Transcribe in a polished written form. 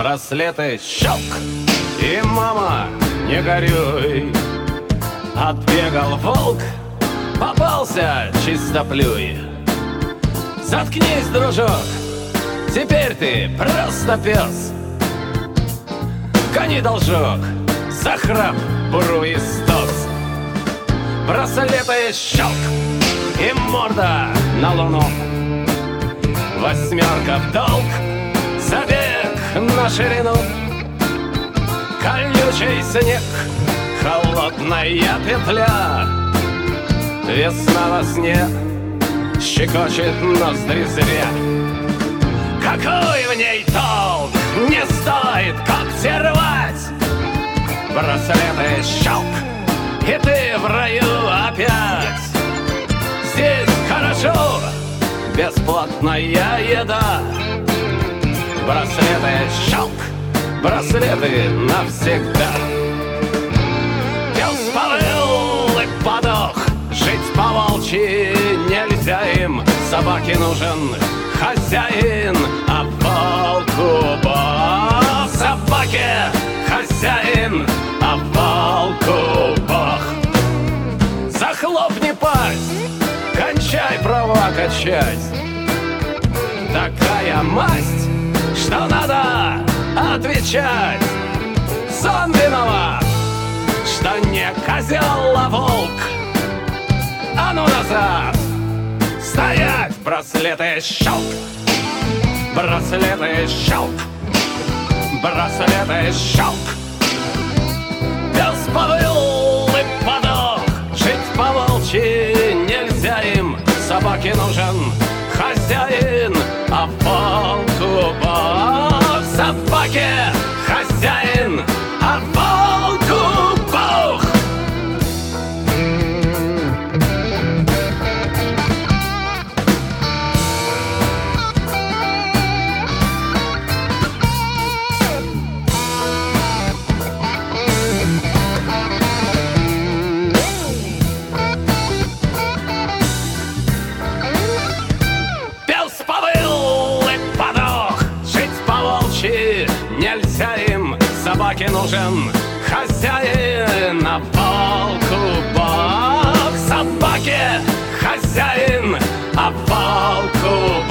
браслеты щелк. И, мама, не горюй, отбегал волк, попался чистоплюй. Заткнись, дружок, теперь ты просто пес. Гони должок, за храп, буру и стос. Браслеты щелк, и морда на луну. Восьмерка в долг, забег на ширину. Колючий снег, холодная петля. Весна во сне щекочет ноздри зря. Какой в ней толк, не стоит когти рвать. Браслеты щелк, и ты в раю опять. Здесь хорошо, бесплатная еда. Браслеты щелк, браслеты навсегда. Пес повыл и подох, жить по-волчьи нельзя им. Собаке нужен хозяин, а волку бог. Собаке хозяин, а волку бог. Захлопни пасть, кончай права качать. Такая масть, что надо отвечать. Сон виноват, что не козел, а волк. А ну назад, стоять! Браслеты щелк, браслеты щелк, браслеты щелк. Пес повыл и подох, жить по-волчьи нельзя им. Собаке нужен хозяин, а волку бог. Собаке хозяин, а волку бог. Нельзя им, собаке нужен хозяин, а волку бог. Собаке хозяин, а волку